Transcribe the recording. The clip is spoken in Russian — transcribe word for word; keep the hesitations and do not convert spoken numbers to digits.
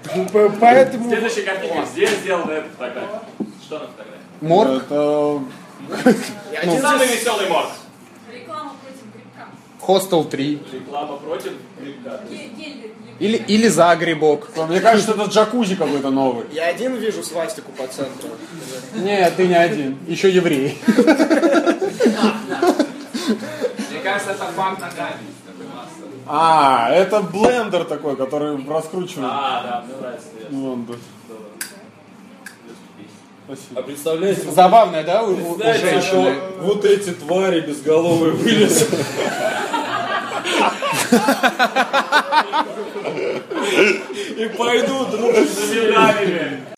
Поэтому... Следующая картинка. Здесь сделана эта фотография. Что на фотографии? Морг? Это... Самый веселый морг. Реклама против грибка. Хостел три. Реклама против грибка. Или, или за грибок. Мне кажется, это джакузи какой-то новый. Я один вижу свастику по центру. Нет, ты не один. Еще еврей. Мне кажется, это факт ногами. А, это блендер такой, который раскручивает. А, да, мне нравится. Вон, да. Спасибо. А представляете, Забавное, да, у, у знаете, женщины? что вот эти твари безголовые вылезут. И пойдут дружить за медалями.